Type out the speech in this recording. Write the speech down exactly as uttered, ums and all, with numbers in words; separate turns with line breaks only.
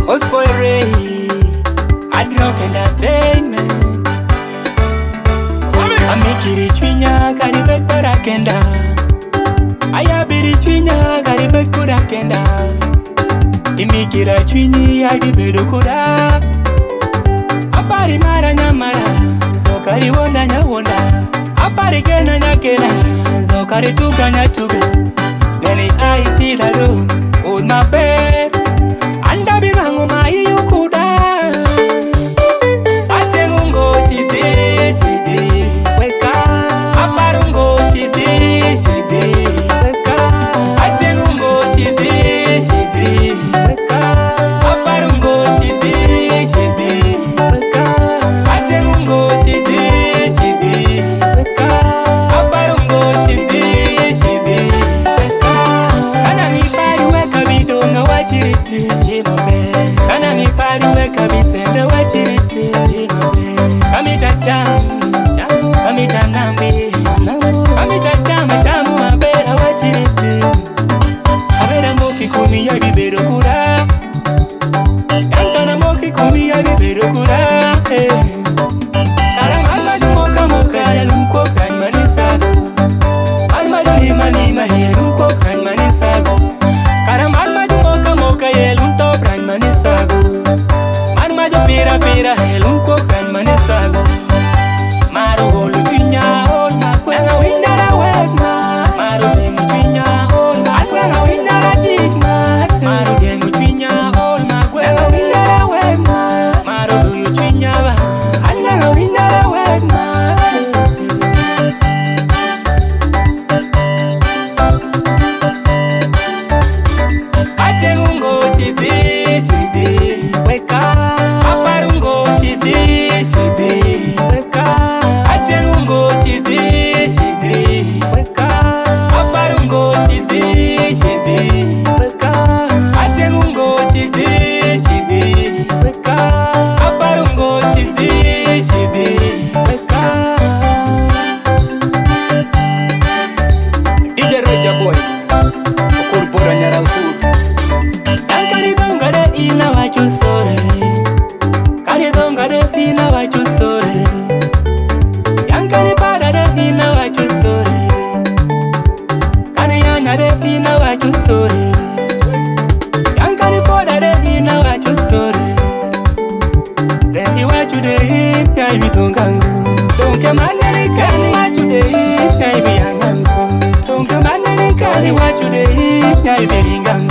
Osboy Ray, Adrock Entertainment. Amikiri Twinya, Karibet Parakenda. Ayabiri Twinya, Karibet Kurakenda. Imikira Twini, Adibedo Kura. Apari Mara Nyamara, Zokari Wonda Nyawonda. Apari Kena Nyakena, Zokari Tuka Nyatuga. Many I see the room, hold my bed. Anda bilango mai ukuda. Atengungo sidi sidi weka. Aparungo sidi sidi weka. Atengungo sidi sidi weka. Aparungo sidi sidi weka. Atengungo sidi sidi weka. Aparungo sidi sidi weka. Kana ngipari weka bidonga wachiriti. Kana ngipari weka bisende wachiriti. Kamita chamu, kamita nambi, kamita chamu chamu abera wachiriti. Abera moki kumi ya bibero kura. Yantana moki kumi ya bibero kura. Karamama jumoka moka ya lumko kan manisago. Alma lima lima ya lumko kan manisago. Karamama jumoka moka ya lumto kan manisago. Marma ju pira pira ya lumko kan manisago. Maru holu twinya hol ma kwena windara wegma. Maru demu twinya hol ma kwena windara jigma. Maru demu twinya hol ma kwena windara wegma. Maru duyu twinya ba andara windara wegma. Atengungo sidi sidi weka. Aparungo sidi sidi weka. Atengungo sidi sidi weka. Aparungo sidi sidi weka. Atengungo sidi sidi weka. Aparungo sidi sidi weka. D J Roja Boy, Okurbora Nyara Usud. Yankari dongare ina wachu sore. Kari dongare ina wachu sore. Yankari padare ina wachu sore. Kari yanyare ina wachu sore. Yankari podare ina wachu sore. Rehi wachu de yai bidongangu. Donke maneri kani wachu de yai biyangangu. Donke maneri kani wachu de yai biringangu.